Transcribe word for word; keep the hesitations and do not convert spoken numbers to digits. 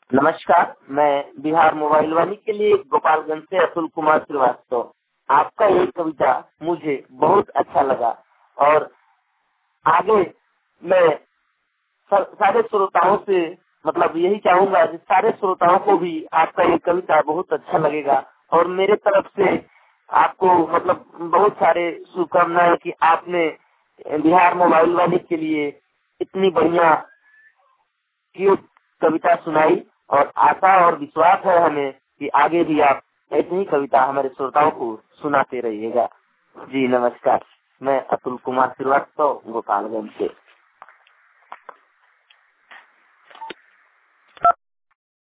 नमस्कार, मैं बिहार मोबाइल वाणी के लिए गोपालगंज से अतुल कुमार श्रीवास्तव। आपका ये कविता मुझे बहुत अच्छा लगा और आगे मैं सारे श्रोताओं से मतलब यही चाहूंगा कि सारे श्रोताओं को भी आपका ये कविता बहुत अच्छा लगेगा और मेरे तरफ से आपको मतलब बहुत सारे शुभकामनाएं कि आपने बिहार मोबाइल वाणी के लिए इतनी बढ़िया क्यूट कविता सुनाई और आशा और विश्वास है हमें कि आगे भी आप ऐसी ही कविता हमारे श्रोताओं को सुनाते रहिएगा। जी नमस्कार, मैं अतुल कुमार श्रीवास्तव गोपालगंज से।